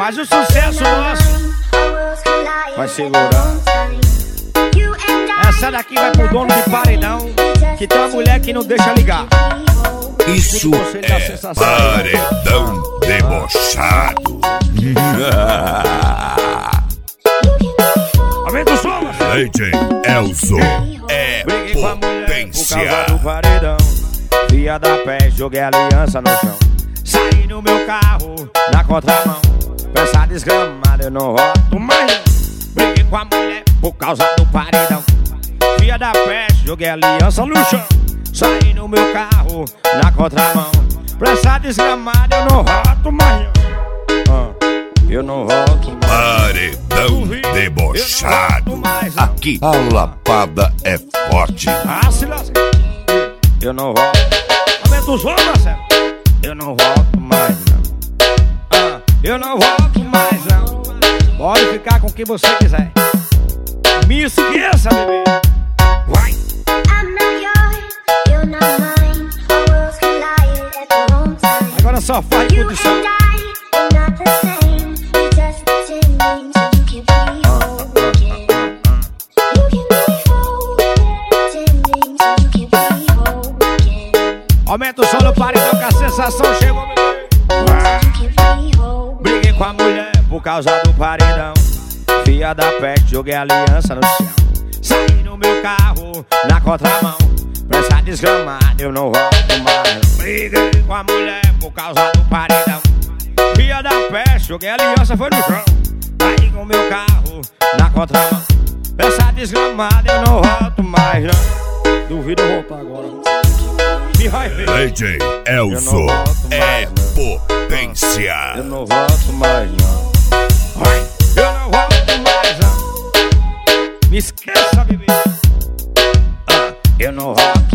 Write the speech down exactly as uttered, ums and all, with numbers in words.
Faz o sucesso nosso. Vai segurando. Essa daqui vai pro dono de paredão, que tem uma mulher que não deixa ligar. Isso é paredão debochado. Aumenta o som, D J Elzo é potência. Do paredão, via da pé, joguei a aliança no chão. Saí no meu carro, na contramão. Peça desgramada, eu não rodo mais. Briguei com a mulher por causa do paredão. Via da pé, joguei a aliança no chão. Saí no meu carro, na contramão. Peça desgramada, eu não rodo mais. Ah, eu não rodo mais. Paredão debochado. Aqui a lapada é forte. Ah, se lasca. Eu não rodo. Aumenta o som, Marcelo. Eu não volto mais, não. Ah, eu não volto mais, não. Pode ficar com quem você quiser. Me esqueça, bebê. Vai. Agora só faz condição. Aumenta o som no paredão que a sensação chegou, bebê. Briguei com a mulher por causa do paredão. Fia da peste, joguei a aliança no chão. Saí no meu carro, na contramão. Pressa desgramada, eu não volto mais. Briguei com a mulher por causa do paredão. Fia da peste, joguei a aliança, foi no chão. Saí com meu carro, na contramão. Pressa desgramada, eu não volto mais, não. Duvido eu voltar agora. D J Elzo é potência. Eu não volto mais, não. Eu não volto mais, não. Me esqueça, bebê. Ah, eu não volto.